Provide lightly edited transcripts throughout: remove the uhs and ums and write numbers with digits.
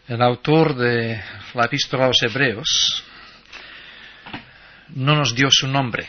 El autor de la Epístola a los Hebreos no nos dio su nombre.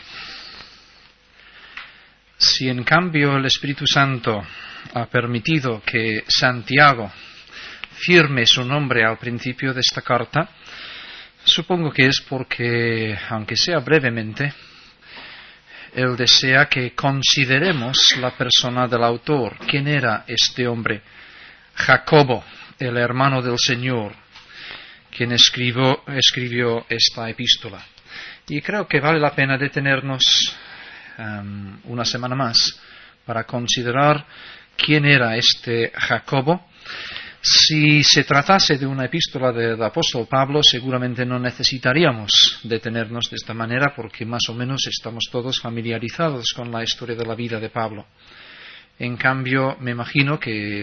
Si en cambio el Espíritu Santo ha permitido que Santiago firme su nombre al principio de esta carta, supongo que es porque, aunque sea brevemente, él desea que consideremos la persona del autor. ¿Quién era este hombre? Jacobo, el hermano del Señor, quien escribió esta epístola. Y creo que vale la pena detenernos una semana más para considerar quién era este Jacobo. Si se tratase de una epístola del apóstol Pablo, seguramente no necesitaríamos detenernos de esta manera, porque más o menos estamos todos familiarizados con la historia de la vida de Pablo. En cambio, me imagino que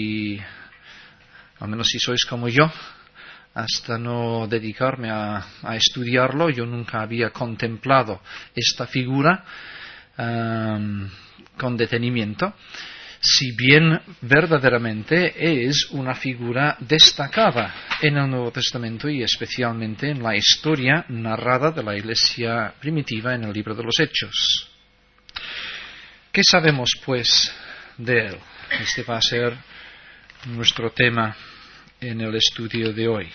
al menos si sois como yo, hasta no dedicarme a estudiarlo, yo nunca había contemplado esta figura con detenimiento, si bien verdaderamente es una figura destacada en el Nuevo Testamento y especialmente en la historia narrada de la Iglesia primitiva en el libro de los Hechos. ¿Qué sabemos, pues, de él? Este va a ser nuestro tema en el estudio de hoy.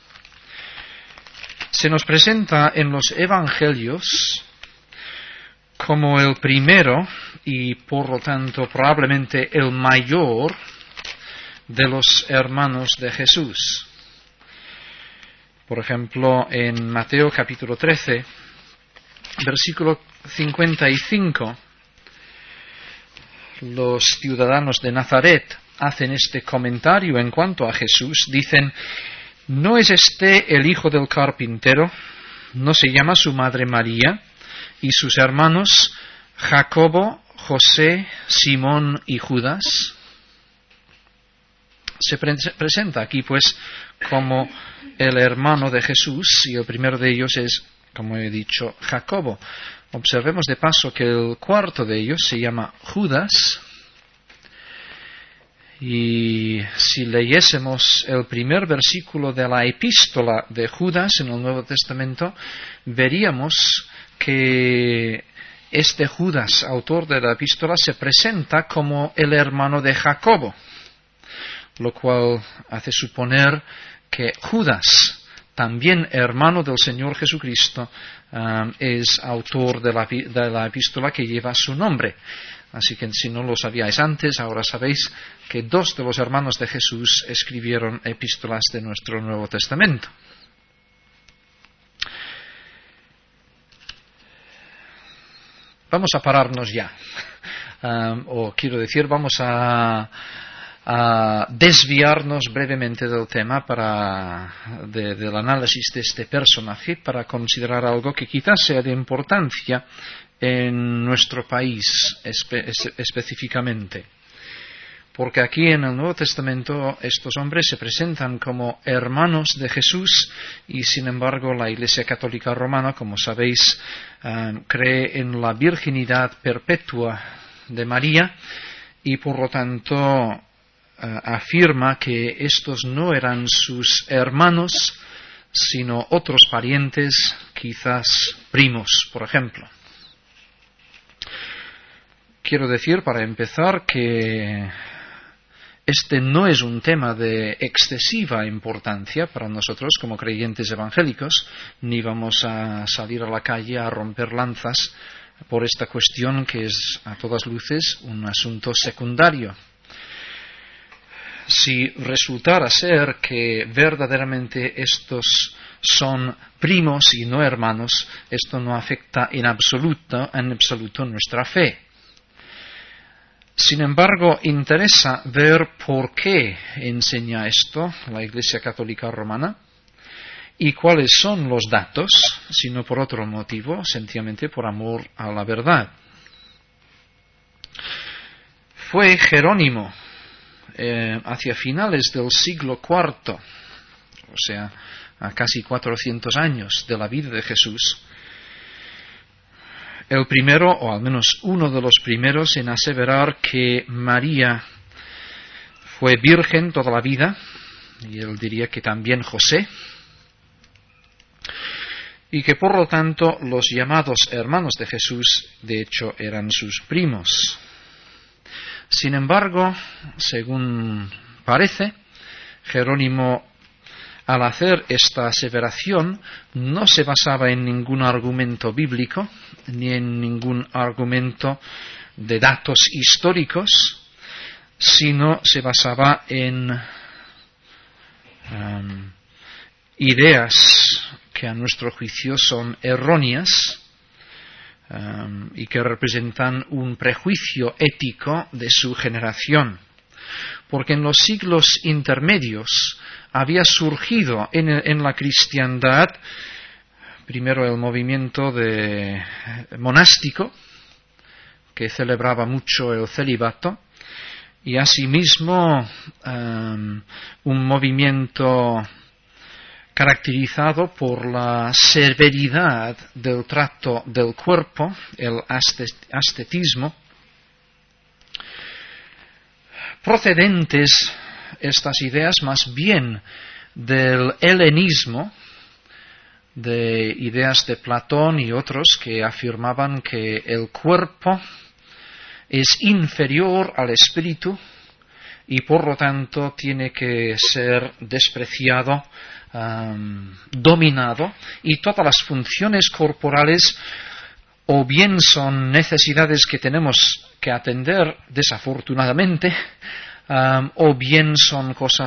Se nos presenta en los Evangelios como el primero y por lo tanto probablemente el mayor de los hermanos de Jesús. Por ejemplo, en Mateo capítulo 13, versículo 55, los ciudadanos de Nazaret hacen este comentario en cuanto a Jesús. Dicen: ¿no es este el hijo del carpintero? ¿No se llama su madre María y sus hermanos Jacobo, José, Simón y Judas? Se presenta aquí pues como el hermano de Jesús, y el primero de ellos es, como he dicho, Jacobo. Observemos de paso que el cuarto de ellos se llama Judas. Y si leyésemos el primer versículo de la epístola de Judas en el Nuevo Testamento, veríamos que este Judas, autor de la epístola, se presenta como el hermano de Jacobo, lo cual hace suponer que Judas, también hermano del Señor Jesucristo, es autor de la epístola que lleva su nombre. Así que si no lo sabíais antes, ahora sabéis que dos de los hermanos de Jesús escribieron epístolas de nuestro Nuevo Testamento. Vamos a pararnos ya. Vamos a desviarnos brevemente del tema del análisis de este personaje para considerar algo que quizás sea de importancia en nuestro país específicamente. Porque aquí en el Nuevo Testamento estos hombres se presentan como hermanos de Jesús y sin embargo la Iglesia Católica Romana, como sabéis, cree en la virginidad perpetua de María y por lo tanto afirma que estos no eran sus hermanos, sino otros parientes, quizás primos, por ejemplo. Quiero decir, para empezar, que este no es un tema de excesiva importancia para nosotros como creyentes evangélicos, ni vamos a salir a la calle a romper lanzas por esta cuestión que es a todas luces un asunto secundario. Si resultara ser que verdaderamente estos son primos y no hermanos, esto no afecta en absoluto nuestra fe. Sin embargo, interesa ver por qué enseña esto la Iglesia Católica Romana y cuáles son los datos, si no por otro motivo, sencillamente por amor a la verdad. Fue Jerónimo, hacia finales del siglo IV, o sea, a casi 400 años de la vida de Jesús, el primero, o al menos uno de los primeros, en aseverar que María fue virgen toda la vida, y él diría que también José, y que por lo tanto los llamados hermanos de Jesús de hecho eran sus primos. Sin embargo, según parece, Jerónimo, al hacer esta aseveración, no se basaba en ningún argumento bíblico, ni en ningún argumento de datos históricos, sino se basaba en ideas que a nuestro juicio son erróneas y que representan un prejuicio ético de su generación. Porque en los siglos intermedios había surgido en la cristiandad primero el movimiento monástico, que celebraba mucho el celibato, y asimismo un movimiento caracterizado por la severidad del trato del cuerpo, el ascetismo, procedentes estas ideas más bien del helenismo, de ideas de Platón y otros que afirmaban que el cuerpo es inferior al espíritu y por lo tanto tiene que ser despreciado, dominado, y todas las funciones corporales o bien son necesidades que tenemos que atender desafortunadamente, o bien son cosas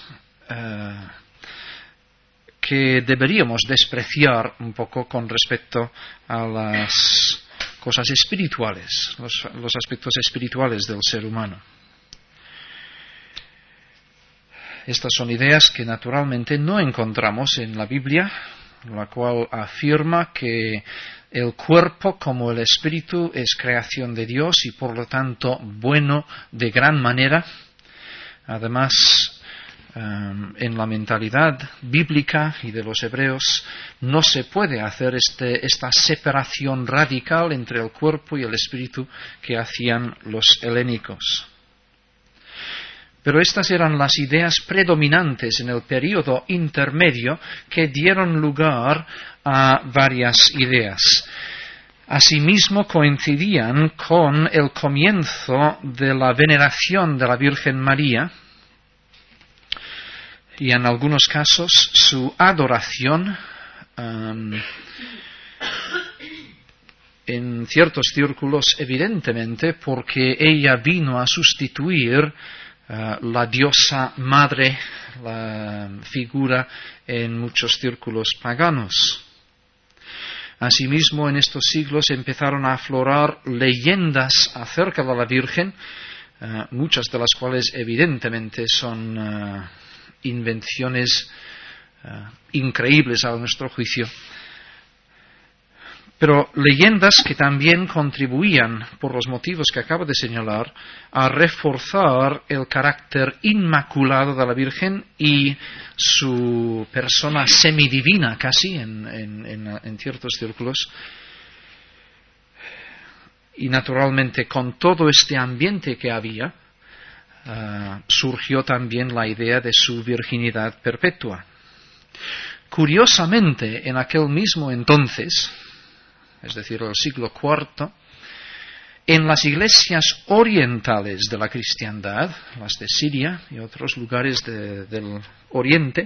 que deberíamos despreciar un poco con respecto a las cosas espirituales, los aspectos espirituales del ser humano. Estas son ideas que naturalmente no encontramos en la Biblia, la cual afirma que el cuerpo como el espíritu es creación de Dios y por lo tanto bueno de gran manera. Además, en la mentalidad bíblica y de los hebreos no se puede hacer esta separación radical entre el cuerpo y el espíritu que hacían los helénicos. Pero estas eran las ideas predominantes en el período intermedio que dieron lugar a varias ideas. Asimismo coincidían con el comienzo de la veneración de la Virgen María y en algunos casos su adoración en ciertos círculos evidentemente porque ella vino a sustituir la diosa madre, la figura en muchos círculos paganos. Asimismo, en estos siglos empezaron a aflorar leyendas acerca de la Virgen, muchas de las cuales evidentemente son invenciones increíbles a nuestro juicio, pero leyendas que también contribuían, por los motivos que acabo de señalar, a reforzar el carácter inmaculado de la Virgen y su persona semidivina casi en ciertos círculos. Y naturalmente con todo este ambiente que había, surgió también la idea de su virginidad perpetua. Curiosamente, en aquel mismo entonces, es decir, el siglo IV, en las iglesias orientales de la cristiandad, las de Siria y otros lugares del Oriente,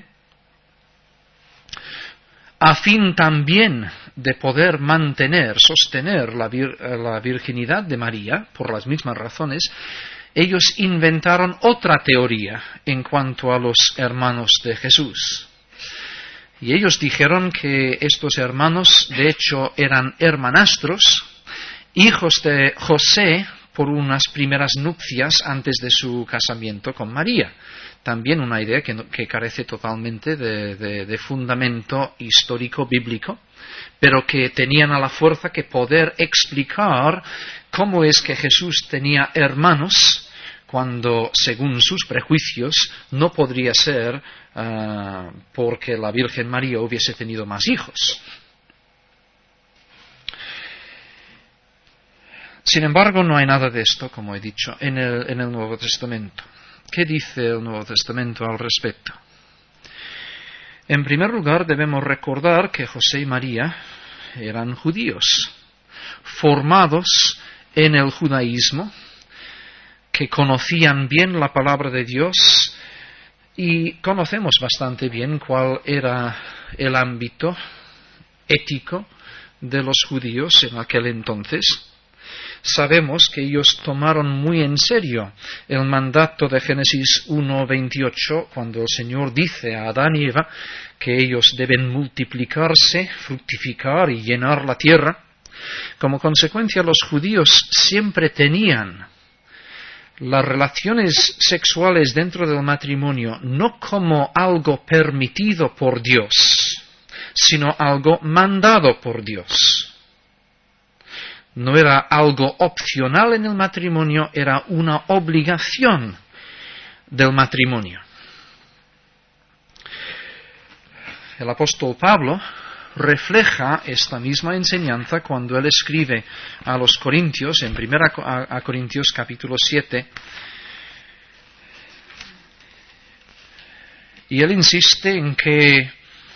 a fin también de poder sostener la virginidad de María, por las mismas razones, ellos inventaron otra teoría en cuanto a los hermanos de Jesús. Y ellos dijeron que estos hermanos, de hecho, eran hermanastros, hijos de José por unas primeras nupcias antes de su casamiento con María. También una idea que carece totalmente de fundamento histórico bíblico, pero que tenían a la fuerza que poder explicar cómo es que Jesús tenía hermanos cuando, según sus prejuicios, no podría ser porque la Virgen María hubiese tenido más hijos. Sin embargo, no hay nada de esto, como he dicho, en el Nuevo Testamento. ¿Qué dice el Nuevo Testamento al respecto? En primer lugar, debemos recordar que José y María eran judíos, formados en el judaísmo, que conocían bien la palabra de Dios, y conocemos bastante bien cuál era el ámbito ético de los judíos en aquel entonces. Sabemos que ellos tomaron muy en serio el mandato de Génesis 1:28, cuando el Señor dice a Adán y Eva que ellos deben multiplicarse, fructificar y llenar la tierra. Como consecuencia, los judíos siempre tenían las relaciones sexuales dentro del matrimonio no como algo permitido por Dios, sino algo mandado por Dios. No era algo opcional en el matrimonio, era una obligación del matrimonio. El apóstol Pablo refleja esta misma enseñanza cuando él escribe a los Corintios, en 1 Corintios capítulo 7, y él insiste en que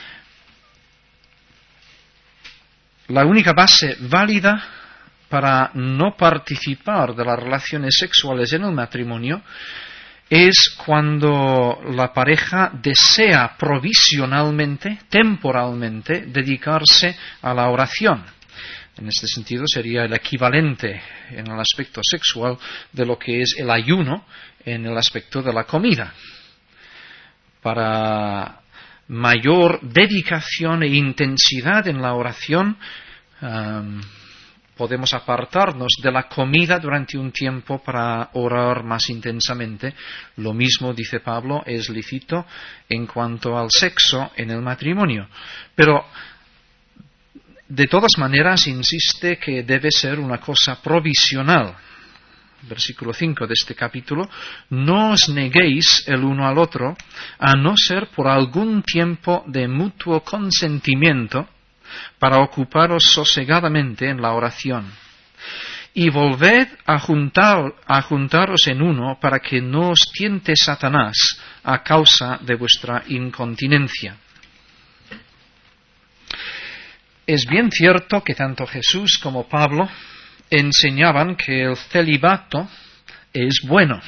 la única base válida para no participar de las relaciones sexuales en el matrimonio es cuando la pareja desea provisionalmente, temporalmente, dedicarse a la oración. En este sentido sería el equivalente en el aspecto sexual de lo que es el ayuno en el aspecto de la comida. Para mayor dedicación e intensidad en la oración, podemos apartarnos de la comida durante un tiempo para orar más intensamente. Lo mismo, dice Pablo, es lícito en cuanto al sexo en el matrimonio. Pero, de todas maneras, insiste que debe ser una cosa provisional. Versículo 5 de este capítulo: no os neguéis el uno al otro, a no ser por algún tiempo de mutuo consentimiento, para ocuparos sosegadamente en la oración. Y volved a juntaros en uno, para que no os tiente Satanás a causa de vuestra incontinencia. Es bien cierto que tanto Jesús como Pablo enseñaban que el celibato es bueno.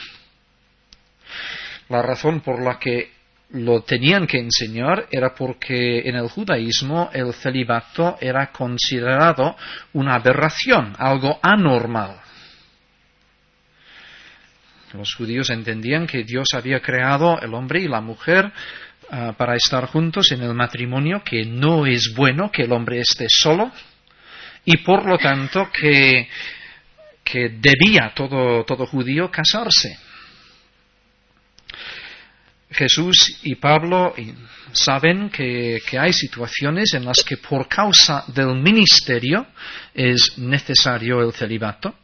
La razón por la que lo tenían que enseñar era porque en el judaísmo el celibato era considerado una aberración, algo anormal. Los judíos entendían que Dios había creado el hombre y la mujer para estar juntos en el matrimonio, que no es bueno que el hombre esté solo, y por lo tanto que debía todo judío casarse. Jesús y Pablo saben que hay situaciones en las que por causa del ministerio es necesario el celibato.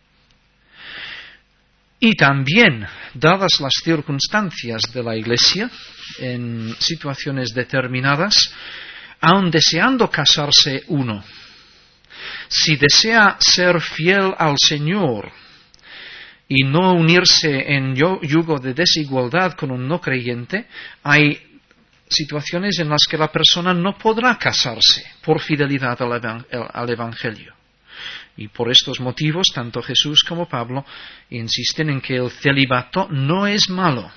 Y también, dadas las circunstancias de la Iglesia, en situaciones determinadas, aun deseando casarse uno, si desea ser fiel al Señor y no unirse en yugo de desigualdad con un no creyente, hay situaciones en las que la persona no podrá casarse por fidelidad al Evangelio. Y por estos motivos, tanto Jesús como Pablo insisten en que el celibato no es malo.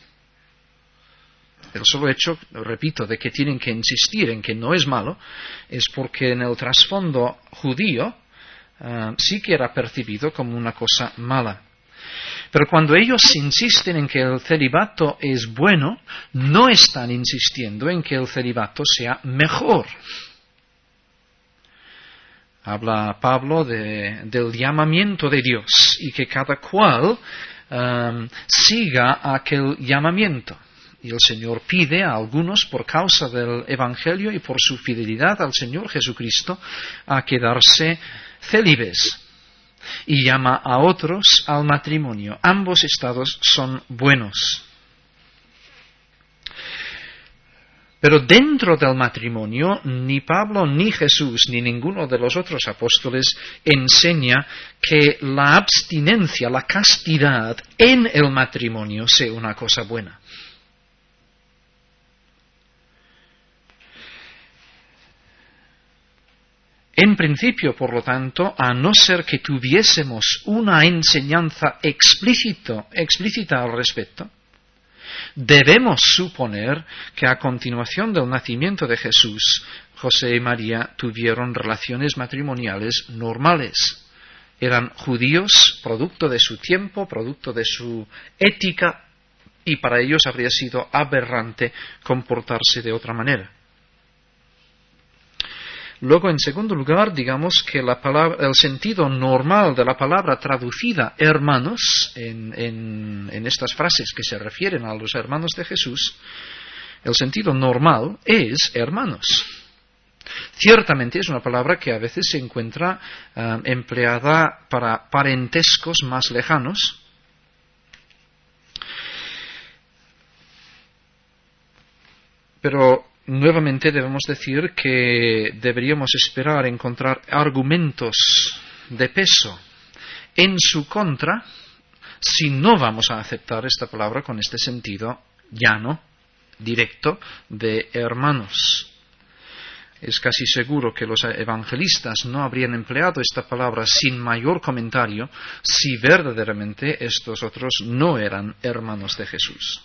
El solo hecho, repito, de que tienen que insistir en que no es malo, es porque en el trasfondo judío sí que era percibido como una cosa mala. Pero cuando ellos insisten en que el celibato es bueno, no están insistiendo en que el celibato sea mejor. Habla Pablo del llamamiento de Dios y que cada cual siga aquel llamamiento. Y el Señor pide a algunos, por causa del Evangelio y por su fidelidad al Señor Jesucristo, a quedarse célibes. Y llama a otros al matrimonio. Ambos estados son buenos. Pero dentro del matrimonio, ni Pablo, ni Jesús, ni ninguno de los otros apóstoles enseña que la abstinencia, la castidad en el matrimonio sea una cosa buena. En principio, por lo tanto, a no ser que tuviésemos una enseñanza explícita al respecto, debemos suponer que a continuación del nacimiento de Jesús, José y María tuvieron relaciones matrimoniales normales. Eran judíos, producto de su tiempo, producto de su ética, y para ellos habría sido aberrante comportarse de otra manera. Luego, en segundo lugar, digamos que el sentido normal de la palabra traducida hermanos en estas frases que se refieren a los hermanos de Jesús, el sentido normal es hermanos. Ciertamente es una palabra que a veces se encuentra empleada para parentescos más lejanos, pero nuevamente debemos decir que deberíamos esperar encontrar argumentos de peso en su contra si no vamos a aceptar esta palabra con este sentido llano, directo, de hermanos. Es casi seguro que los evangelistas no habrían empleado esta palabra sin mayor comentario si verdaderamente estos otros no eran hermanos de Jesús.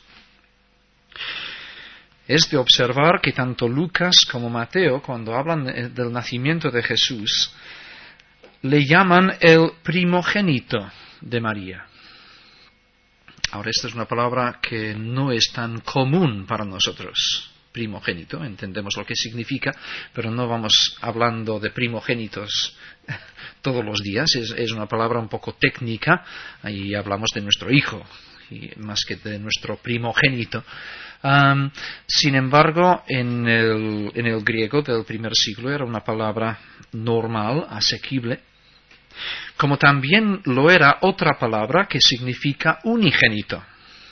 Es de observar que tanto Lucas como Mateo, cuando hablan del nacimiento de Jesús, le llaman el primogénito de María. Ahora, esta es una palabra que no es tan común para nosotros. Primogénito, entendemos lo que significa, pero no vamos hablando de primogénitos todos los días. Es una palabra un poco técnica, y hablamos de nuestro hijo, y más que de nuestro primogénito. Sin embargo, en el griego del primer siglo era una palabra normal, asequible, como también lo era otra palabra que significa unigénito.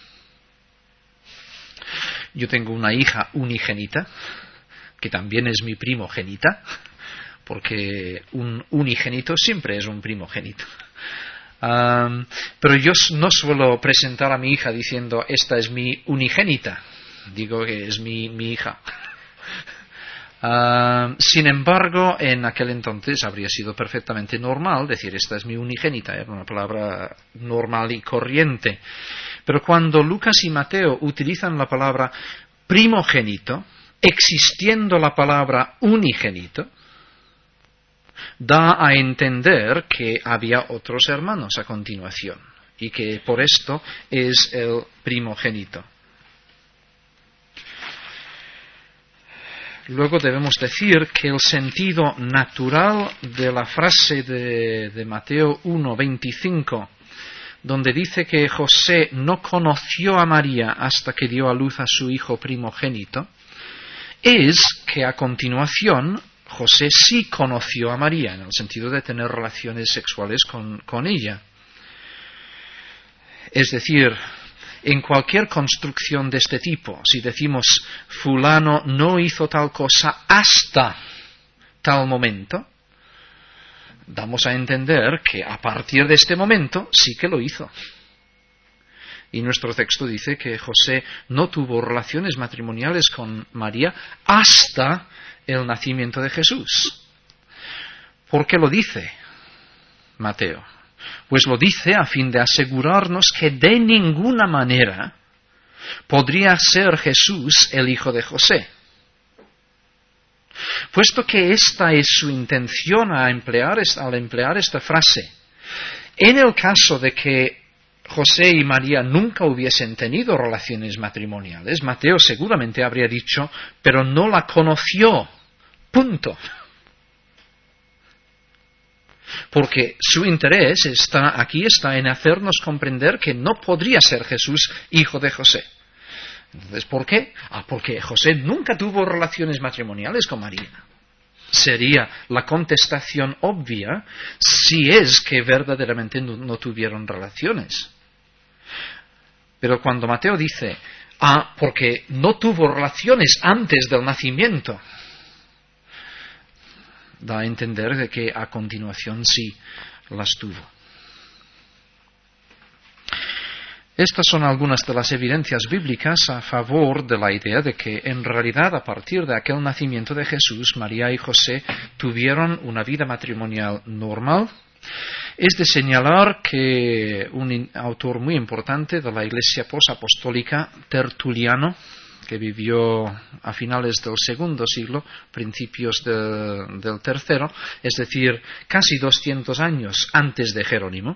Yo tengo una hija unigénita, que también es mi primogénita, porque un unigénito siempre es un primogénito. Pero yo no suelo presentar a mi hija diciendo, esta es mi unigénita. Digo que es mi hija. Sin embargo, en aquel entonces habría sido perfectamente normal decir, esta es mi unigénita. Era una palabra normal y corriente. Pero cuando Lucas y Mateo utilizan la palabra primogénito, existiendo la palabra unigénito, da a entender que había otros hermanos a continuación, y que por esto es el primogénito. Luego debemos decir que el sentido natural de la frase de Mateo 1:25, donde dice que José no conoció a María hasta que dio a luz a su hijo primogénito, es que a continuación José sí conoció a María, en el sentido de tener relaciones sexuales con ella. Es decir, en cualquier construcción de este tipo, si decimos fulano no hizo tal cosa hasta tal momento, damos a entender que a partir de este momento sí que lo hizo. Y nuestro texto dice que José no tuvo relaciones matrimoniales con María hasta el nacimiento de Jesús. ¿Por qué lo dice Mateo? Pues lo dice a fin de asegurarnos que de ninguna manera podría ser Jesús el hijo de José. Puesto que esta es su intención al emplear esta frase, en el caso de que José y María nunca hubiesen tenido relaciones matrimoniales, Mateo seguramente habría dicho, pero no la conoció, punto. Porque su interés está en hacernos comprender que no podría ser Jesús hijo de José. Entonces, ¿por qué? Porque José nunca tuvo relaciones matrimoniales con María. Sería la contestación obvia si es que verdaderamente no tuvieron relaciones. Pero cuando Mateo dice, porque no tuvo relaciones antes del nacimiento, da a entender de que a continuación sí las tuvo. Estas son algunas de las evidencias bíblicas a favor de la idea de que en realidad a partir de aquel nacimiento de Jesús, María y José tuvieron una vida matrimonial normal. Es de señalar que un autor muy importante de la Iglesia posapostólica, Tertuliano, que vivió a finales del segundo siglo, principios del tercero, es decir, casi 200 años antes de Jerónimo,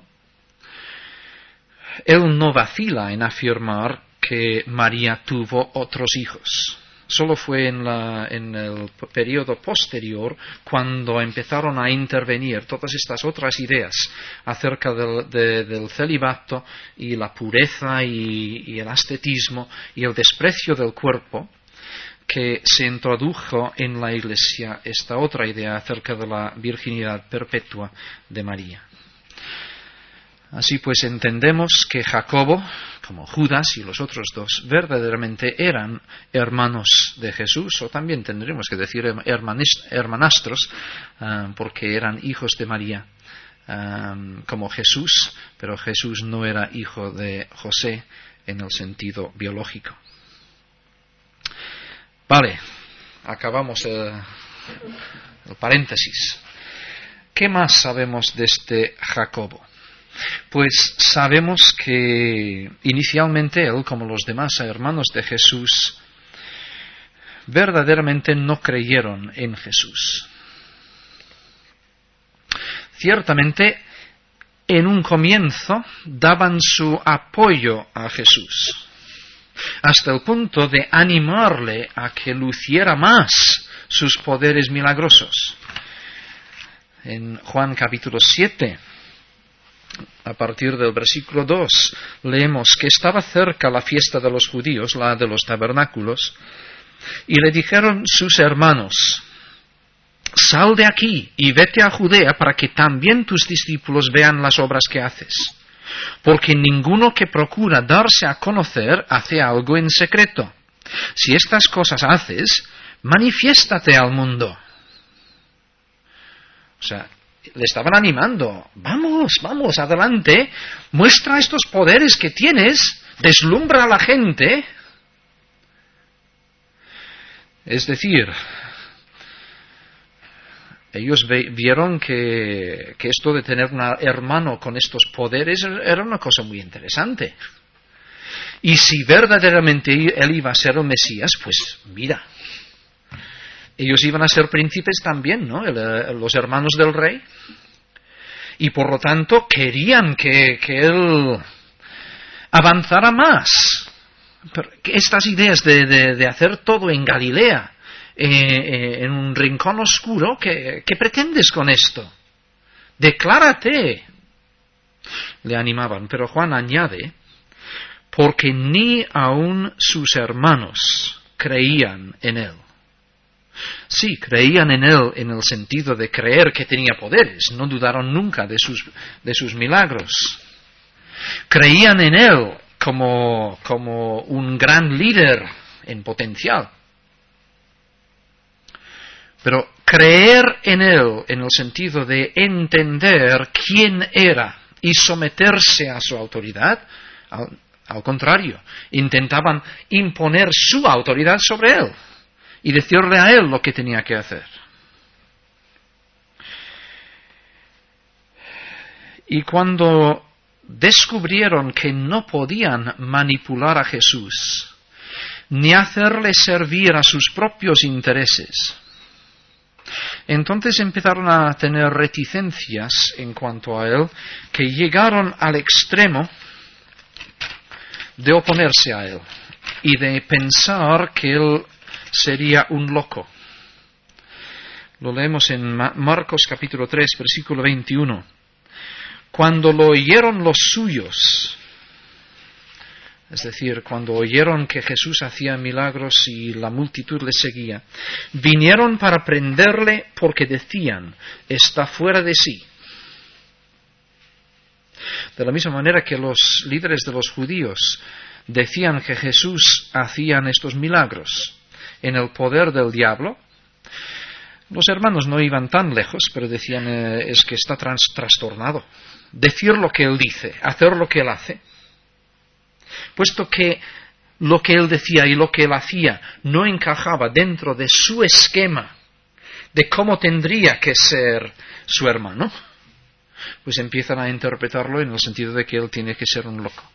él no vacila en afirmar que María tuvo otros hijos. Solo fue en el periodo posterior cuando empezaron a intervenir todas estas otras ideas acerca del celibato y la pureza y el ascetismo y el desprecio del cuerpo, que se introdujo en la Iglesia esta otra idea acerca de la virginidad perpetua de María. Así pues entendemos que Jacobo, como Judas y los otros dos, verdaderamente eran hermanos de Jesús, o también tendremos que decir hermanastros, porque eran hijos de María, como Jesús, pero Jesús no era hijo de José en el sentido biológico. Vale, acabamos el paréntesis. ¿Qué más sabemos de este Jacobo? Pues sabemos que inicialmente él, como los demás hermanos de Jesús, verdaderamente no creyeron en Jesús. Ciertamente, en un comienzo daban su apoyo a Jesús, hasta el punto de animarle a que luciera más sus poderes milagrosos. En Juan capítulo 7, a partir del versículo 2, leemos que estaba cerca la fiesta de los judíos, la de los tabernáculos, y le dijeron sus hermanos: sal de aquí y vete a Judea para que también tus discípulos vean las obras que haces. Porque ninguno que procura darse a conocer hace algo en secreto. Si estas cosas haces, manifiéstate al mundo. O sea, le estaban animando: vamos, adelante, muestra estos poderes que tienes, deslumbra a la gente. Es decir, ellos vieron que esto de tener un hermano con estos poderes era una cosa muy interesante. Y si verdaderamente él iba a ser el Mesías, pues mira, ellos iban a ser príncipes también, ¿no? Los hermanos del rey. Y por lo tanto querían que él avanzara más. Pero estas ideas de hacer todo en Galilea, en un rincón oscuro, ¿qué pretendes con esto? Declárate. Le animaban, pero Juan añade: porque ni aun sus hermanos creían en él. Sí, creían en él en el sentido de creer que tenía poderes, no dudaron nunca de sus milagros. Creían en él como un gran líder en potencial. Pero creer en él en el sentido de entender quién era y someterse a su autoridad, al contrario, intentaban imponer su autoridad sobre él y decirle a él lo que tenía que hacer. Y cuando descubrieron que no podían manipular a Jesús, ni hacerle servir a sus propios intereses, entonces empezaron a tener reticencias en cuanto a él, que llegaron al extremo de oponerse a él y de pensar que él sería un loco. Lo leemos en Marcos capítulo 3, versículo 21. Cuando lo oyeron los suyos, es decir, cuando oyeron que Jesús hacía milagros y la multitud le seguía, vinieron para prenderle porque decían: está fuera de sí. De la misma manera que los líderes de los judíos decían que Jesús hacía estos milagros en el poder del diablo, los hermanos no iban tan lejos, pero decían: es que está trastornado. Decir lo que él dice, hacer lo que él hace, Puesto que lo que él decía y lo que él hacía no encajaba dentro de su esquema de cómo tendría que ser su hermano, pues empiezan a interpretarlo en el sentido de que él tiene que ser un loco.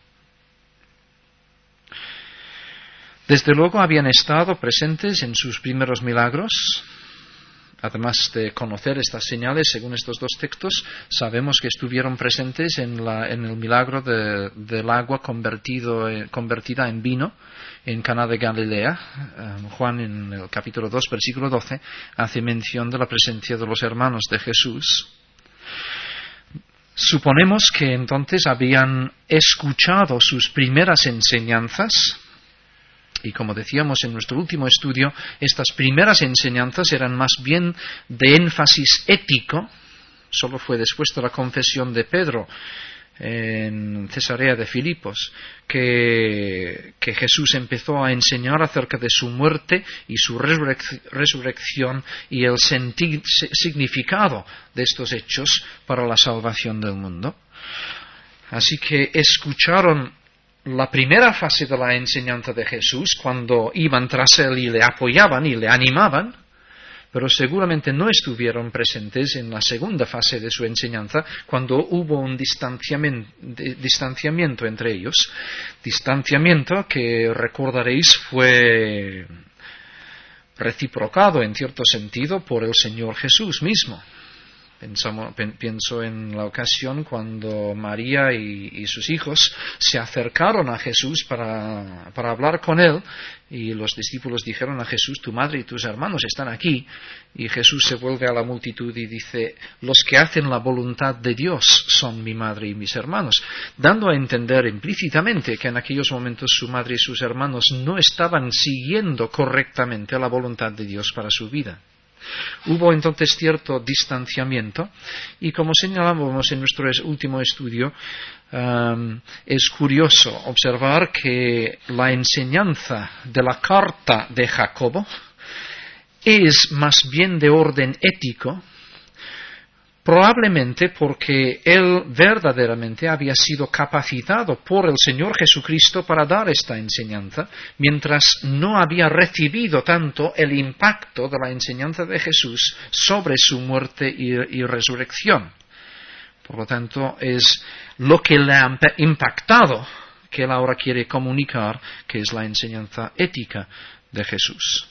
Desde luego habían estado presentes en sus primeros milagros. Además de conocer estas señales, según estos dos textos, sabemos que estuvieron presentes en el milagro del agua convertida en vino en Caná de Galilea. Juan, en el capítulo 2, versículo 12, hace mención de la presencia de los hermanos de Jesús. Suponemos que entonces habían escuchado sus primeras enseñanzas. Y como decíamos en nuestro último estudio, estas primeras enseñanzas eran más bien de énfasis ético. Solo fue después de la confesión de Pedro en Cesarea de Filipos que Jesús empezó a enseñar acerca de su muerte y su resurrección y el significado de estos hechos para la salvación del mundo. Así que escucharon la primera fase de la enseñanza de Jesús, cuando iban tras él y le apoyaban y le animaban, pero seguramente no estuvieron presentes en la segunda fase de su enseñanza, cuando hubo un distanciamiento entre ellos. Distanciamiento que, recordaréis, fue reciprocado en cierto sentido por el Señor Jesús mismo. Pienso en la ocasión cuando María y sus hijos se acercaron a Jesús para hablar con él, y los discípulos dijeron a Jesús: tu madre y tus hermanos están aquí. Y Jesús se vuelve a la multitud y dice: los que hacen la voluntad de Dios son mi madre y mis hermanos, dando a entender implícitamente que en aquellos momentos su madre y sus hermanos no estaban siguiendo correctamente la voluntad de Dios para su vida. Hubo entonces cierto distanciamiento, y como señalábamos en nuestro último estudio, es curioso observar que la enseñanza de la carta de Jacobo es más bien de orden ético, probablemente porque él verdaderamente había sido capacitado por el Señor Jesucristo para dar esta enseñanza, mientras no había recibido tanto el impacto de la enseñanza de Jesús sobre su muerte y resurrección. Por lo tanto, es lo que le ha impactado que él ahora quiere comunicar, que es la enseñanza ética de Jesús.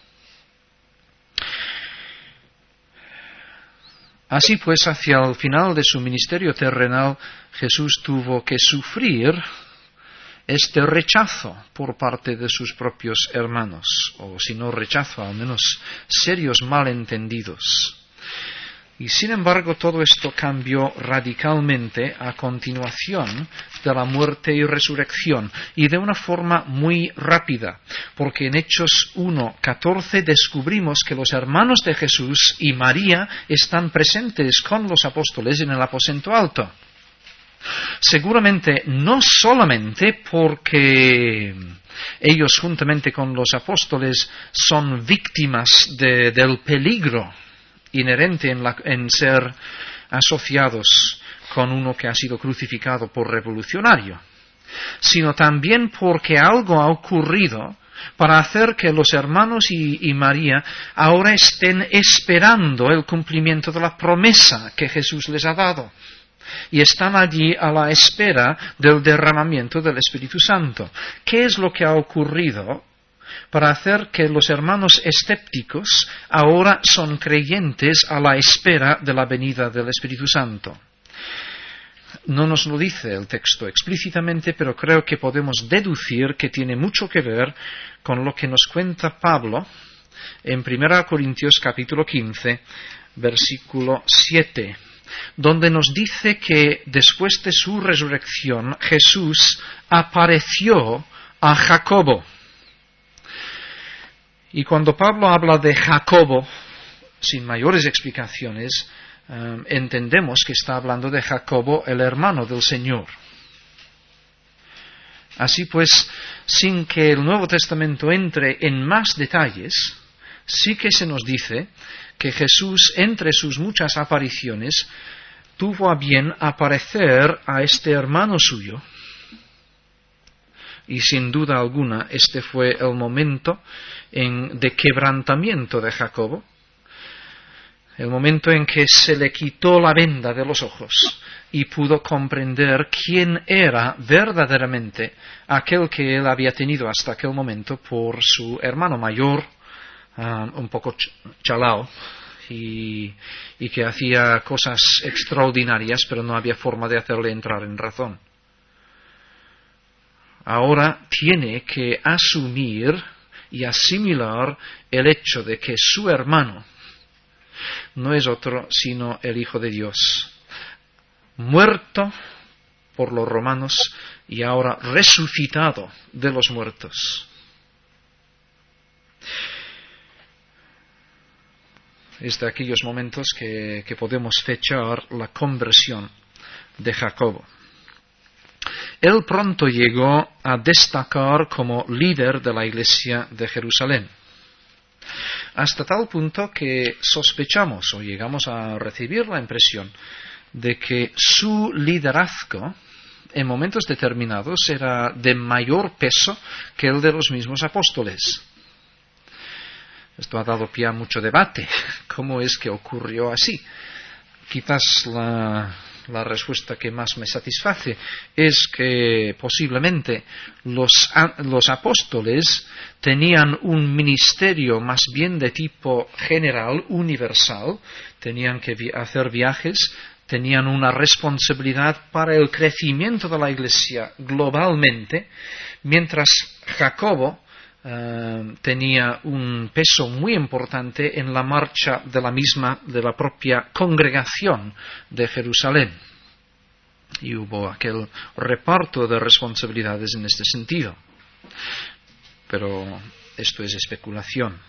Así pues, hacia el final de su ministerio terrenal, Jesús tuvo que sufrir este rechazo por parte de sus propios hermanos, o si no rechazo, al menos serios malentendidos. Y sin embargo, todo esto cambió radicalmente a continuación de la muerte y resurrección, y de una forma muy rápida, porque en Hechos 1:14 descubrimos que los hermanos de Jesús y María están presentes con los apóstoles en el aposento alto. Seguramente no solamente porque ellos juntamente con los apóstoles son víctimas del peligro inherente en ser asociados con uno que ha sido crucificado por revolucionario, sino también porque algo ha ocurrido para hacer que los hermanos y María ahora estén esperando el cumplimiento de la promesa que Jesús les ha dado. Y están allí a la espera del derramamiento del Espíritu Santo. ¿Qué es lo que ha ocurrido para hacer que los hermanos escépticos ahora son creyentes a la espera de la venida del Espíritu Santo? No nos lo dice el texto explícitamente, pero creo que podemos deducir que tiene mucho que ver con lo que nos cuenta Pablo en 1 Corintios capítulo 15, versículo 7, donde nos dice que después de su resurrección Jesús apareció a Jacobo. Y cuando Pablo habla de Jacobo, sin mayores explicaciones, entendemos que está hablando de Jacobo, el hermano del Señor. Así pues, sin que el Nuevo Testamento entre en más detalles, sí que se nos dice que Jesús, entre sus muchas apariciones, tuvo a bien aparecer a este hermano suyo, y sin duda alguna este fue el momento de quebrantamiento de Jacobo, el momento en que se le quitó la venda de los ojos y pudo comprender quién era verdaderamente aquel que él había tenido hasta aquel momento por su hermano mayor, un poco chalao, y que hacía cosas extraordinarias, pero no había forma de hacerle entrar en razón. Ahora tiene que asumir y asimilar el hecho de que su hermano no es otro sino el Hijo de Dios, muerto por los romanos y ahora resucitado de los muertos. Es de aquellos momentos que podemos fechar la conversión de Jacobo. Él pronto llegó a destacar como líder de la iglesia de Jerusalén, hasta tal punto que sospechamos o llegamos a recibir la impresión de que su liderazgo en momentos determinados era de mayor peso que el de los mismos apóstoles. Esto ha dado pie a mucho debate. ¿Cómo es que ocurrió así? Quizás la respuesta que más me satisface es que posiblemente los apóstoles tenían un ministerio más bien de tipo general, universal, tenían que hacer viajes, tenían una responsabilidad para el crecimiento de la iglesia globalmente, mientras Jacobo tenía un peso muy importante en la marcha de la propia congregación de Jerusalén. Y hubo aquel reparto de responsabilidades en este sentido. Pero esto es especulación.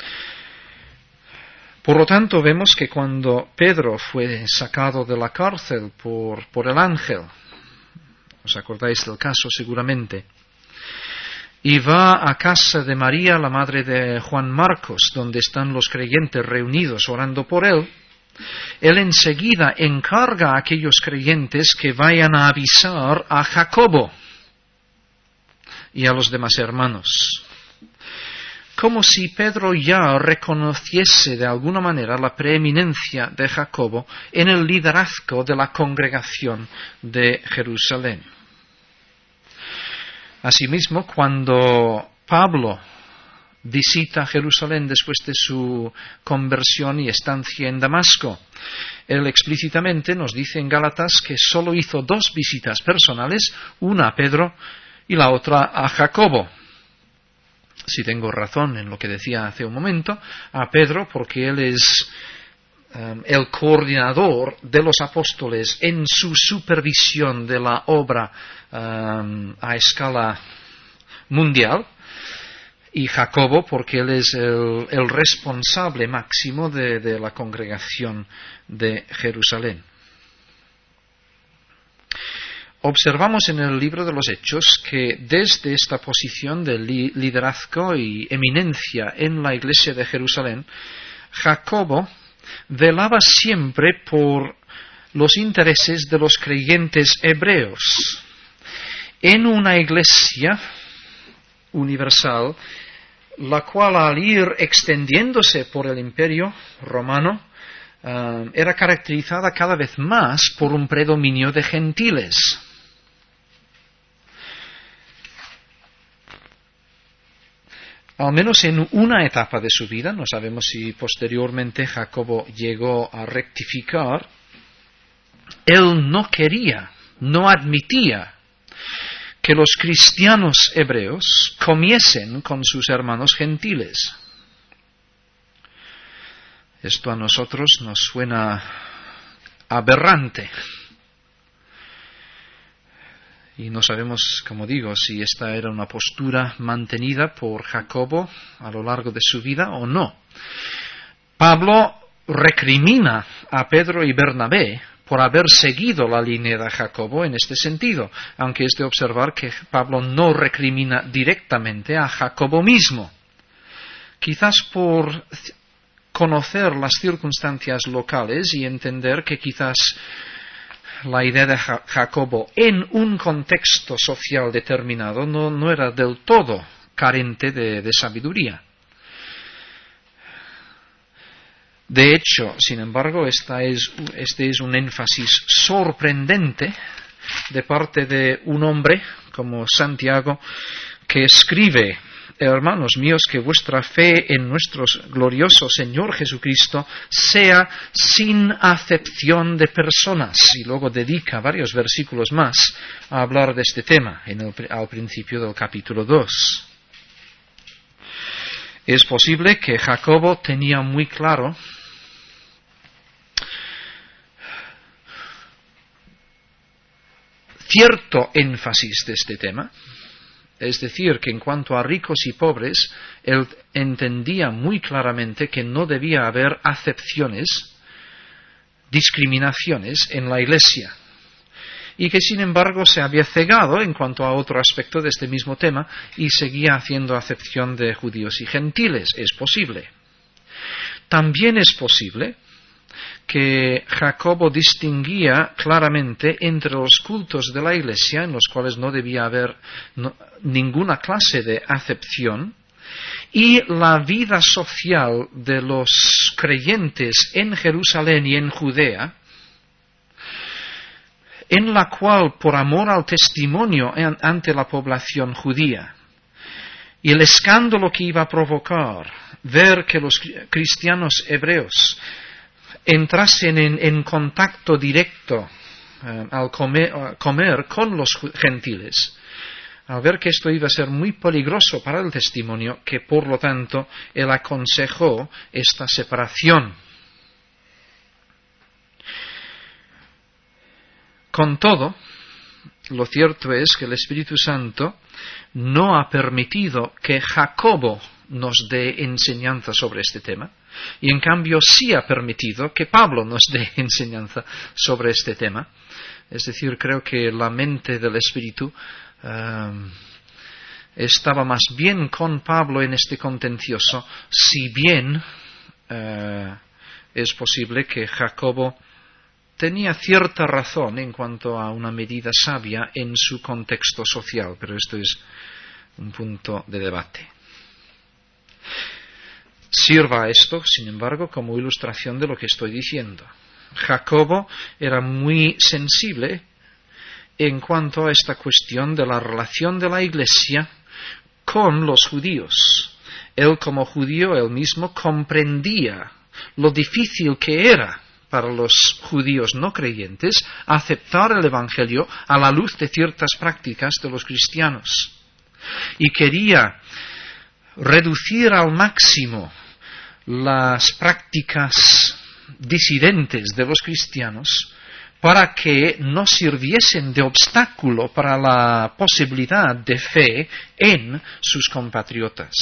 Por lo tanto, vemos que cuando Pedro fue sacado de la cárcel por el ángel, os acordáis del caso seguramente, y va a casa de María, la madre de Juan Marcos, donde están los creyentes reunidos orando por él, él enseguida encarga a aquellos creyentes que vayan a avisar a Jacobo y a los demás hermanos, como si Pedro ya reconociese de alguna manera la preeminencia de Jacobo en el liderazgo de la congregación de Jerusalén. Asimismo, cuando Pablo visita Jerusalén después de su conversión y estancia en Damasco, él explícitamente nos dice en Gálatas que solo hizo 2 visitas personales, una a Pedro y la otra a Jacobo. Si tengo razón en lo que decía hace un momento, a Pedro porque él es el coordinador de los apóstoles en su supervisión de la obra a escala mundial, y Jacobo porque él es el responsable máximo de la congregación de Jerusalén. Observamos en el libro de los Hechos que desde esta posición de liderazgo y eminencia en la iglesia de Jerusalén, Jacobo velaba siempre por los intereses de los creyentes hebreos en una iglesia universal, la cual al ir extendiéndose por el imperio romano era caracterizada cada vez más por un predominio de gentiles. Al menos en una etapa de su vida, no sabemos si posteriormente Jacobo llegó a rectificar, él no quería, no admitía que los cristianos hebreos comiesen con sus hermanos gentiles. Esto a nosotros nos suena aberrante. Y no sabemos, como digo, si esta era una postura mantenida por Jacobo a lo largo de su vida o no. Pablo recrimina a Pedro y Bernabé por haber seguido la línea de Jacobo en este sentido, aunque es de observar que Pablo no recrimina directamente a Jacobo mismo. Quizás por conocer las circunstancias locales y entender que quizás la idea de Jacobo en un contexto social determinado no era del todo carente de sabiduría. De hecho, sin embargo, este es un énfasis sorprendente de parte de un hombre como Santiago, que escribe: hermanos míos, que vuestra fe en nuestro glorioso Señor Jesucristo sea sin acepción de personas. Y luego dedica varios versículos más a hablar de este tema al principio del capítulo 2. Es posible que Jacobo tenía muy claro cierto énfasis de este tema. Es decir, que en cuanto a ricos y pobres, él entendía muy claramente que no debía haber acepciones, discriminaciones en la Iglesia, y que sin embargo se había cegado en cuanto a otro aspecto de este mismo tema y seguía haciendo acepción de judíos y gentiles. Es posible. También es posible que Jacobo distinguía claramente entre los cultos de la Iglesia, en los cuales no debía haber ninguna clase de acepción, y la vida social de los creyentes en Jerusalén y en Judea, en la cual, por amor al testimonio ante la población judía, y el escándalo que iba a provocar ver que los cristianos hebreos entrasen en contacto directo al comer con los gentiles, al ver que esto iba a ser muy peligroso para el testimonio, que por lo tanto él aconsejó esta separación. Con todo, lo cierto es que el Espíritu Santo no ha permitido que Jacobo nos dé enseñanza sobre este tema, y en cambio sí ha permitido que Pablo nos dé enseñanza sobre este tema. Es decir, creo que la mente del Espíritu estaba más bien con Pablo en este contencioso, si bien es posible que Jacobo tenía cierta razón en cuanto a una medida sabia en su contexto social, pero esto es un punto de debate. Sirva esto, sin embargo, como ilustración de lo que estoy diciendo. Jacobo era muy sensible en cuanto a esta cuestión de la relación de la Iglesia con los judíos. Él, como judío, él mismo comprendía lo difícil que era para los judíos no creyentes aceptar el Evangelio a la luz de ciertas prácticas de los cristianos. Y quería reducir al máximo las prácticas disidentes de los cristianos para que no sirviesen de obstáculo para la posibilidad de fe en sus compatriotas.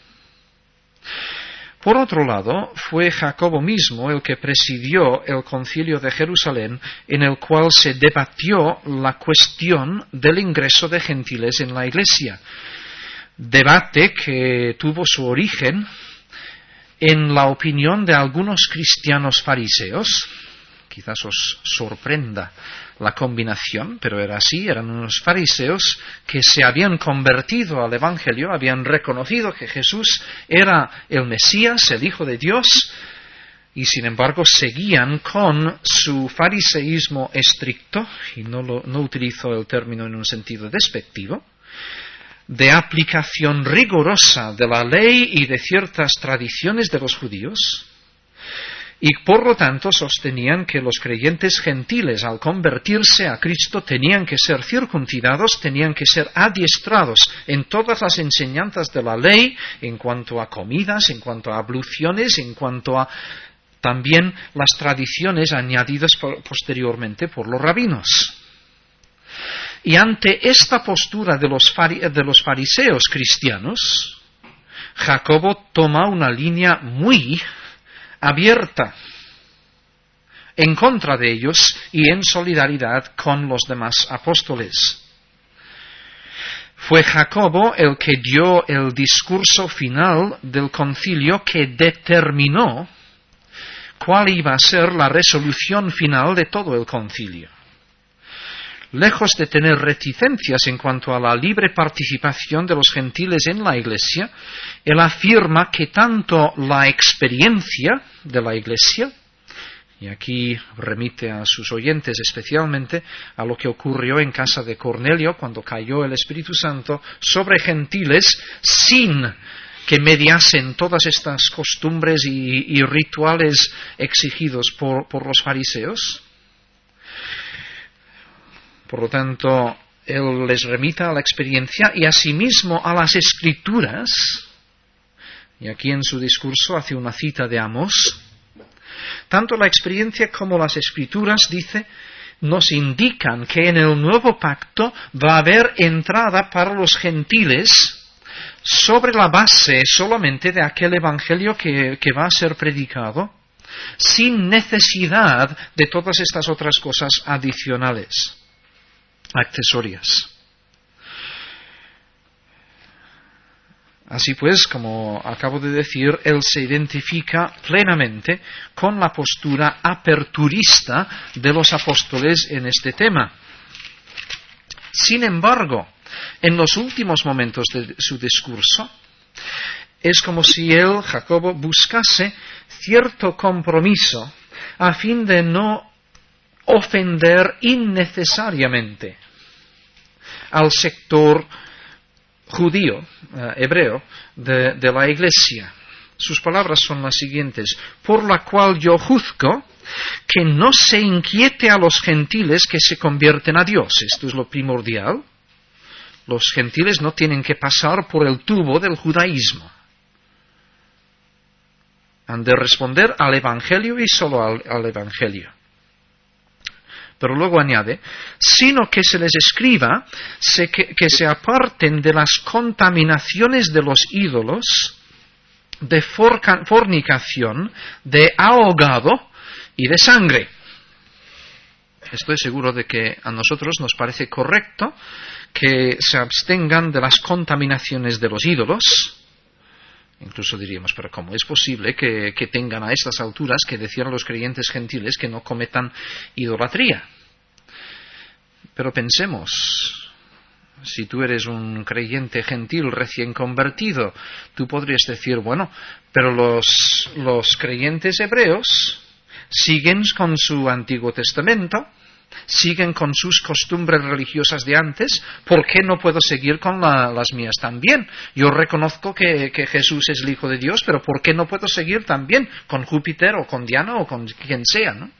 Por otro lado, fue Jacobo mismo el que presidió el Concilio de Jerusalén, en el cual se debatió la cuestión del ingreso de gentiles en la Iglesia. Debate que tuvo su origen en la opinión de algunos cristianos fariseos. Quizás os sorprenda la combinación, pero era así. Eran unos fariseos que se habían convertido al Evangelio, habían reconocido que Jesús era el Mesías, el Hijo de Dios, y sin embargo seguían con su fariseísmo estricto, y no utilizo el término en un sentido despectivo, de aplicación rigurosa de la ley y de ciertas tradiciones de los judíos, y por lo tanto sostenían que los creyentes gentiles, al convertirse a Cristo, tenían que ser circuncidados, tenían que ser adiestrados en todas las enseñanzas de la ley, en cuanto a comidas, en cuanto a abluciones, en cuanto a también las tradiciones añadidas posteriormente por los rabinos. Y ante esta postura de los fariseos cristianos, Jacobo toma una línea muy abierta en contra de ellos y en solidaridad con los demás apóstoles. Fue Jacobo el que dio el discurso final del concilio que determinó cuál iba a ser la resolución final de todo el concilio. lejos de tener reticencias en cuanto a la libre participación de los gentiles en la Iglesia, él afirma que tanto la experiencia de la Iglesia, y aquí remite a sus oyentes especialmente a lo que ocurrió en casa de Cornelio cuando cayó el Espíritu Santo sobre gentiles sin que mediasen todas estas costumbres y rituales exigidos por los fariseos. Por lo tanto, él les remita a la experiencia y asimismo a las Escrituras. Y aquí en su discurso hace una cita de Amós. Tanto la experiencia como las Escrituras, dice, nos indican que en el nuevo pacto va a haber entrada para los gentiles sobre la base solamente de aquel evangelio que va a ser predicado, sin necesidad de todas estas otras cosas adicionales, accesorias. Así pues, como acabo de decir, él se identifica plenamente con la postura aperturista de los apóstoles en este tema. Sin embargo, en los últimos momentos de su discurso, es como si él, Jacobo, buscase cierto compromiso a fin de no ofender innecesariamente al sector judío, hebreo, de la Iglesia. Sus palabras son las siguientes: por la cual yo juzgo que no se inquiete a los gentiles que se convierten a Dios. Esto es lo primordial. Los gentiles no tienen que pasar por el tubo del judaísmo. Han de responder al Evangelio y solo al Evangelio. Pero luego añade, sino que se les escriba que se aparten de las contaminaciones de los ídolos, de fornicación, de ahogado y de sangre. Estoy seguro de que a nosotros nos parece correcto que se abstengan de las contaminaciones de los ídolos. Incluso diríamos, pero ¿cómo es posible que tengan a estas alturas que decían los creyentes gentiles que no cometan idolatría? Pero pensemos, si tú eres un creyente gentil recién convertido, tú podrías decir, bueno, pero los creyentes hebreos siguen con su Antiguo Testamento, siguen con sus costumbres religiosas de antes, ¿por qué no puedo seguir con las mías también? Yo reconozco que Jesús es el Hijo de Dios, pero ¿por qué no puedo seguir también con Júpiter o con Diana o con quien sea, ¿no?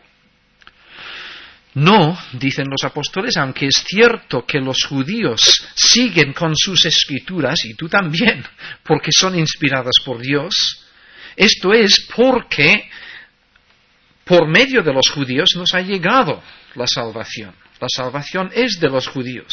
No, dicen los apóstoles, aunque es cierto que los judíos siguen con sus escrituras, y tú también, porque son inspiradas por Dios, esto es porque por medio de los judíos nos ha llegado la salvación. La salvación es de los judíos.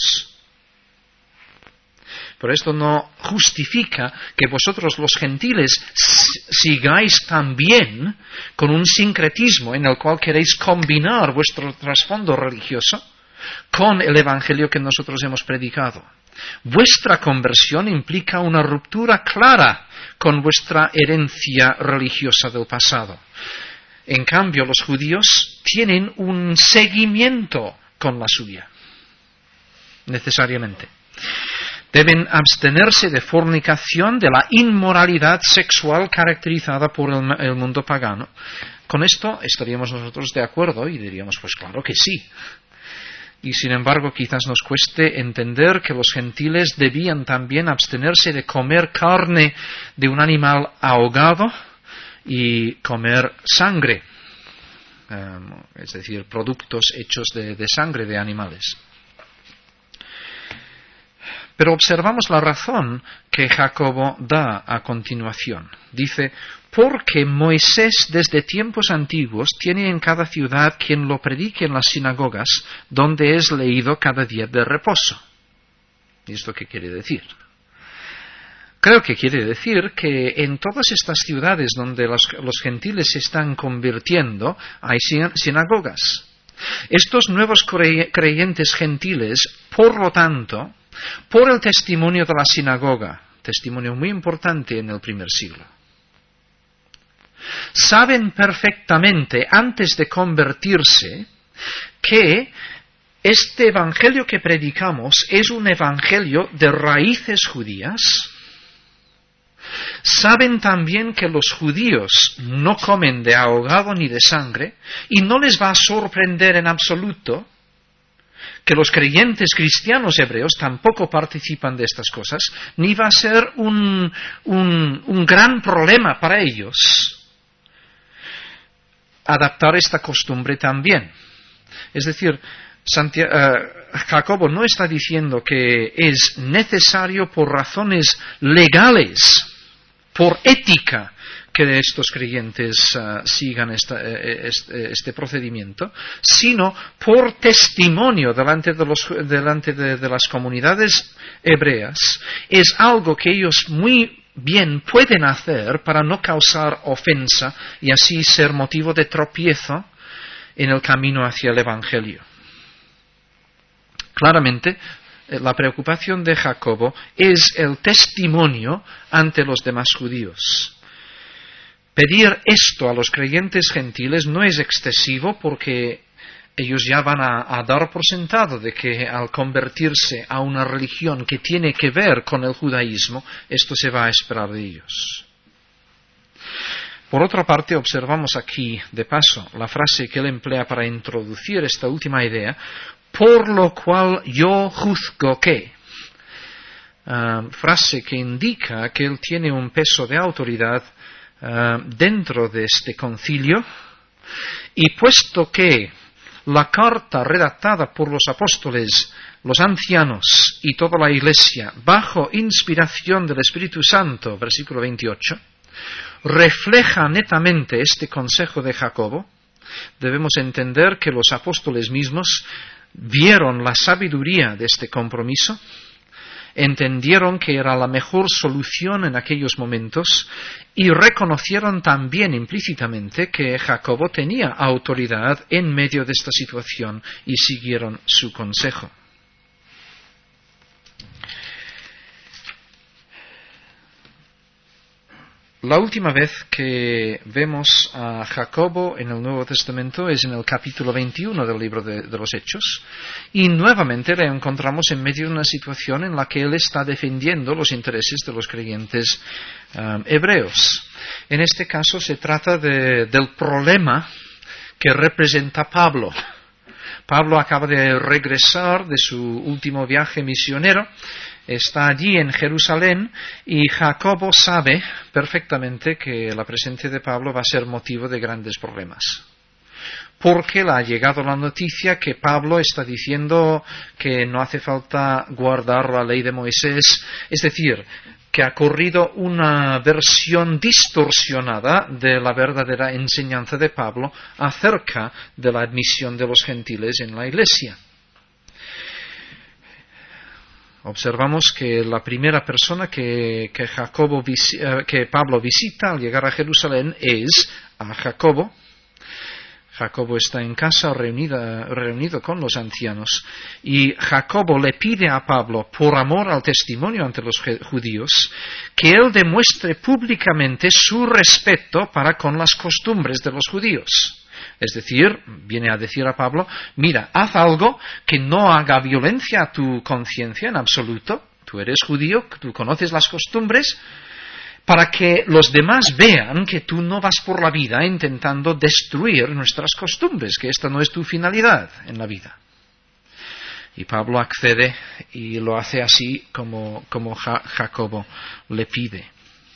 Pero esto no justifica que vosotros los gentiles sigáis también con un sincretismo en el cual queréis combinar vuestro trasfondo religioso con el evangelio que nosotros hemos predicado. Vuestra conversión implica una ruptura clara con vuestra herencia religiosa del pasado. En cambio, los judíos tienen un seguimiento con la suya, necesariamente. Deben abstenerse de fornicación, de la inmoralidad sexual caracterizada por el mundo pagano. Con esto estaríamos nosotros de acuerdo y diríamos, pues claro que sí. Y sin embargo, quizás nos cueste entender que los gentiles debían también abstenerse de comer carne de un animal ahogado y comer sangre, es decir, productos hechos de sangre de animales. Pero observamos la razón que Jacobo da a continuación. Dice, porque Moisés desde tiempos antiguos tiene en cada ciudad quien lo predique en las sinagogas, donde es leído cada día de reposo. ¿Y esto qué quiere decir? Creo que quiere decir que en todas estas ciudades donde los gentiles se están convirtiendo, hay sinagogas. Estos nuevos creyentes gentiles, por lo tanto, por el testimonio de la sinagoga, testimonio muy importante en el primer siglo, saben perfectamente, antes de convertirse, que este evangelio que predicamos es un evangelio de raíces judías. Saben también que los judíos no comen de ahogado ni de sangre, y no les va a sorprender en absoluto que los creyentes cristianos hebreos tampoco participan de estas cosas, ni va a ser un gran problema para ellos adaptar esta costumbre también. Es decir, Jacobo no está diciendo que es necesario por razones legales, por ética, que estos creyentes sigan este procedimiento, sino por testimonio delante de las comunidades hebreas. Es algo que ellos muy bien pueden hacer para no causar ofensa y así ser motivo de tropiezo en el camino hacia el Evangelio. Claramente, la preocupación de Jacobo es el testimonio ante los demás judíos. Pedir esto a los creyentes gentiles no es excesivo, porque ellos ya van a dar por sentado de que al convertirse a una religión que tiene que ver con el judaísmo, esto se va a esperar de ellos. Por otra parte, observamos aquí, de paso, la frase que él emplea para introducir esta última idea: por lo cual yo juzgo que. Frase que indica que él tiene un peso de autoridad dentro de este concilio, y puesto que la carta redactada por los apóstoles, los ancianos y toda la Iglesia, bajo inspiración del Espíritu Santo, versículo 28, refleja netamente este consejo de Jacobo, debemos entender que los apóstoles mismos vieron la sabiduría de este compromiso, entendieron que era la mejor solución en aquellos momentos y reconocieron también implícitamente que Jacobo tenía autoridad en medio de esta situación y siguieron su consejo. La última vez que vemos a Jacobo en el Nuevo Testamento es en el capítulo 21 del libro de los Hechos, y nuevamente le encontramos en medio de una situación en la que él está defendiendo los intereses de los creyentes hebreos. En este caso se trata del problema que representa Pablo. Pablo acaba de regresar de su último viaje misionero, está allí en Jerusalén, y Jacobo sabe perfectamente que la presencia de Pablo va a ser motivo de grandes problemas, porque le ha llegado la noticia que Pablo está diciendo que no hace falta guardar la ley de Moisés, es decir, que ha corrido una versión distorsionada de la verdadera enseñanza de Pablo acerca de la admisión de los gentiles en la Iglesia. Observamos que la primera persona que Pablo visita al llegar a Jerusalén es a Jacobo. Jacobo está en casa reunido con los ancianos, y Jacobo le pide a Pablo, por amor al testimonio ante los judíos, que él demuestre públicamente su respeto para con las costumbres de los judíos. Es decir, viene a decir a Pablo: mira, haz algo que no haga violencia a tu conciencia en absoluto, tú eres judío, tú conoces las costumbres, para que los demás vean que tú no vas por la vida intentando destruir nuestras costumbres, que esta no es tu finalidad en la vida. Y Pablo accede y lo hace así como Jacobo le pide.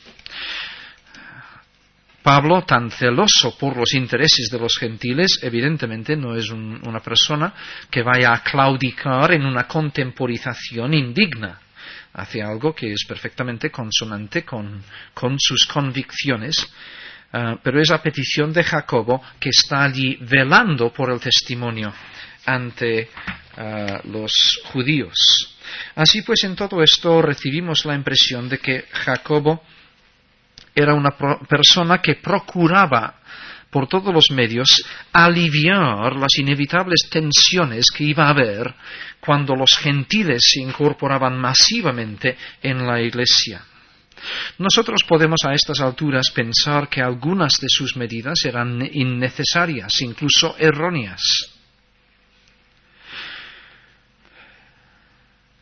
Pablo, tan celoso por los intereses de los gentiles, evidentemente no es una persona que vaya a claudicar en una contemporización indigna hacia algo que es perfectamente consonante con sus convicciones, pero es a petición de Jacobo, que está allí velando por el testimonio ante los judíos. Así pues, en todo esto recibimos la impresión de que Jacobo era una persona que procuraba por todos los medios aliviar las inevitables tensiones que iba a haber cuando los gentiles se incorporaban masivamente en la Iglesia. Nosotros podemos a estas alturas pensar que algunas de sus medidas eran innecesarias, incluso erróneas.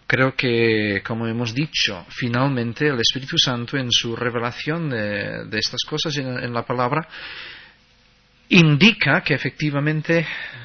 creo que, como hemos dicho, finalmente el Espíritu Santo en su revelación de estas cosas en la palabra indica que efectivamente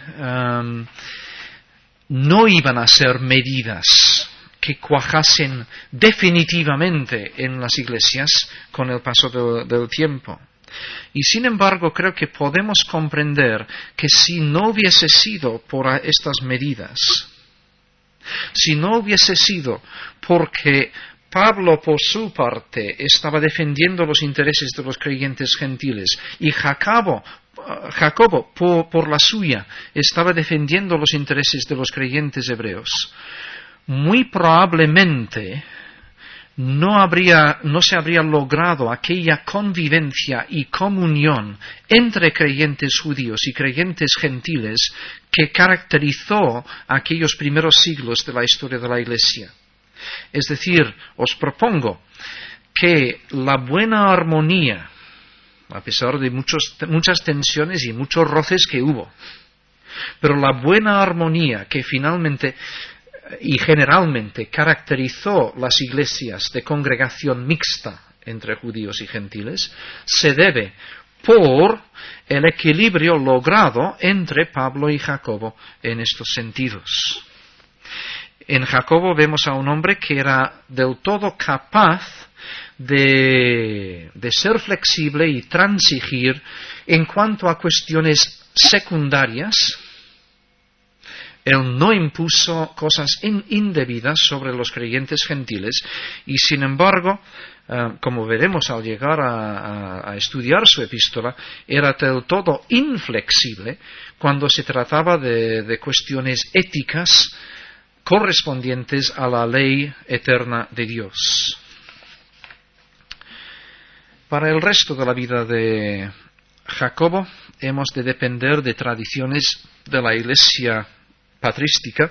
no iban a ser medidas que cuajasen definitivamente en las iglesias con el paso del tiempo. Y sin embargo, creo que podemos comprender que si no hubiese sido por estas medidas, si no hubiese sido porque Pablo, por su parte, estaba defendiendo los intereses de los creyentes gentiles y Jacobo, por la suya, estaba defendiendo los intereses de los creyentes hebreos, muy probablemente no se habría logrado aquella convivencia y comunión entre creyentes judíos y creyentes gentiles que caracterizó aquellos primeros siglos de la historia de la Iglesia. Es decir, os propongo que la buena armonía, a pesar de muchas tensiones y muchos roces que hubo, pero la buena armonía que finalmente y generalmente caracterizó las iglesias de congregación mixta entre judíos y gentiles, se debe por el equilibrio logrado entre Pablo y Jacobo en estos sentidos. En Jacobo vemos a un hombre que era del todo capaz de ser flexible y transigir en cuanto a cuestiones secundarias. Él no impuso cosas indebidas sobre los creyentes gentiles y, sin embargo, como veremos al llegar a estudiar su epístola, era del todo inflexible cuando se trataba de cuestiones éticas correspondientes a la ley eterna de Dios. Para el resto de la vida de Jacobo hemos de depender de tradiciones de la Iglesia patrística,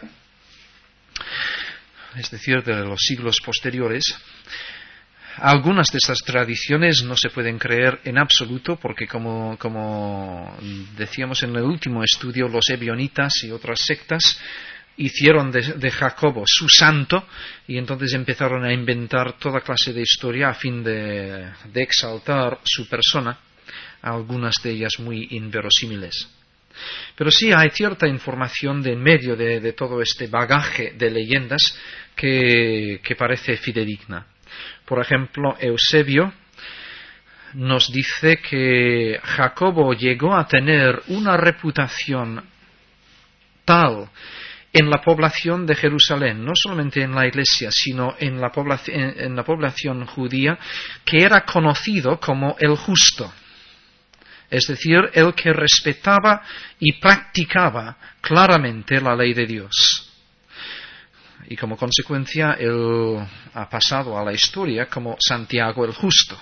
es decir, de los siglos posteriores. Algunas de estas tradiciones no se pueden creer en absoluto porque, como decíamos en el último estudio, los ebionitas y otras sectas hicieron de Jacobo su santo y entonces empezaron a inventar toda clase de historia a fin de exaltar su persona, algunas de ellas muy inverosímiles. Pero sí hay cierta información de en medio de todo este bagaje de leyendas que parece fidedigna. Por ejemplo, Eusebio nos dice que Jacobo llegó a tener una reputación tal en la población de Jerusalén, no solamente en la iglesia, sino en la población judía, que era conocido como el justo. Es decir, el que respetaba y practicaba claramente la ley de Dios. Y como consecuencia, él ha pasado a la historia como Santiago el Justo.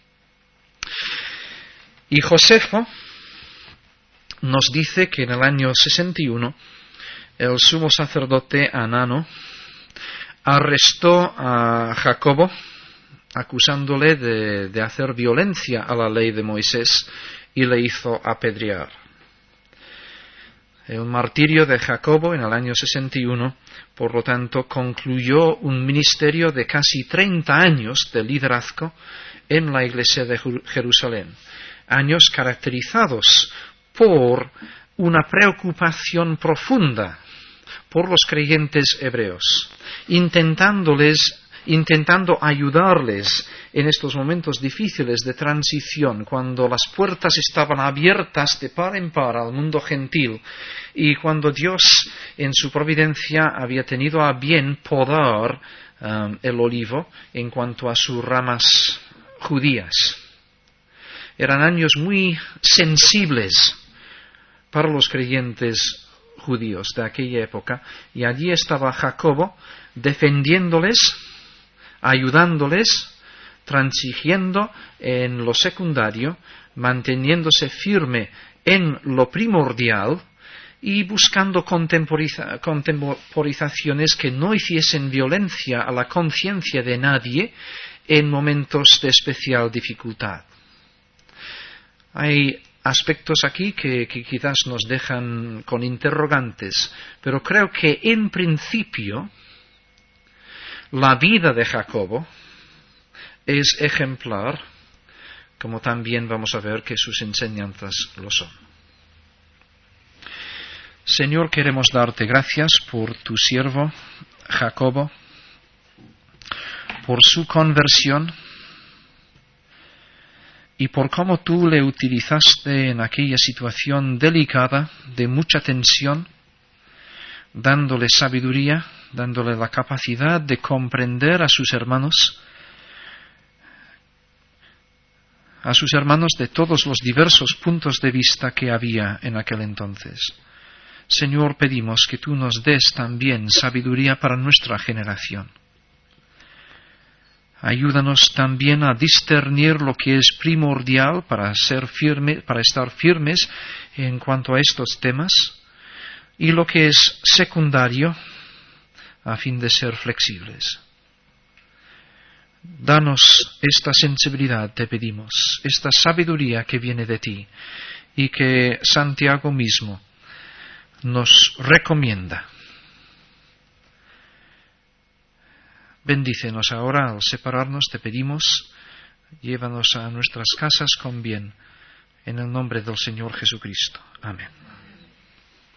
Y Josefo nos dice que en el año 61, el sumo sacerdote Anano arrestó a Jacobo, acusándole de hacer violencia a la ley de Moisés, y le hizo apedrear. El martirio de Jacobo en el año 61, por lo tanto, concluyó un ministerio de casi 30 años de liderazgo en la iglesia de Jerusalén. Años caracterizados por una preocupación profunda por los creyentes hebreos, intentando ayudarles en estos momentos difíciles de transición, cuando las puertas estaban abiertas de par en par al mundo gentil y cuando Dios en su providencia había tenido a bien podar el olivo en cuanto a sus ramas judías. Eran años muy sensibles para los creyentes judíos de aquella época, y allí estaba Jacobo defendiéndoles, ayudándoles, transigiendo en lo secundario, manteniéndose firme en lo primordial y buscando contemporizaciones que no hiciesen violencia a la conciencia de nadie en momentos de especial dificultad. Hay aspectos aquí que quizás nos dejan con interrogantes, pero creo que en principio La vida de Jacobo es ejemplar, como también vamos a ver que sus enseñanzas lo son. Señor, queremos darte gracias por tu siervo Jacobo, por su conversión y por cómo tú le utilizaste en aquella situación delicada, de mucha tensión, dándole sabiduría, dándole la capacidad de comprender a sus hermanos de todos los diversos puntos de vista que había en aquel entonces. Señor, pedimos que tú nos des también sabiduría para nuestra generación. Ayúdanos también a discernir lo que es primordial para estar firmes en cuanto a estos temas, y lo que es secundario a fin de ser flexibles. Danos esta sensibilidad, te pedimos, esta sabiduría que viene de ti y que Santiago mismo nos recomienda. Bendícenos ahora al separarnos, te pedimos, llévanos a nuestras casas con bien, en el nombre del Señor Jesucristo. Amén.